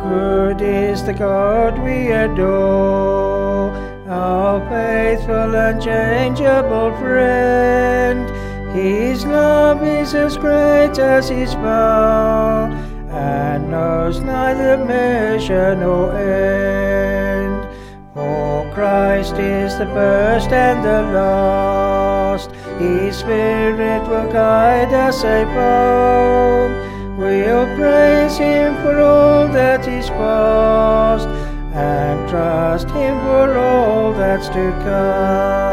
good is the God we adore, our faithful and changeable friend. His love is as great as his power, and knows neither measure nor end. For Christ is the first and the last, his Spirit will guide us above. We'll praise him for all that is past, and trust him for all that's to come.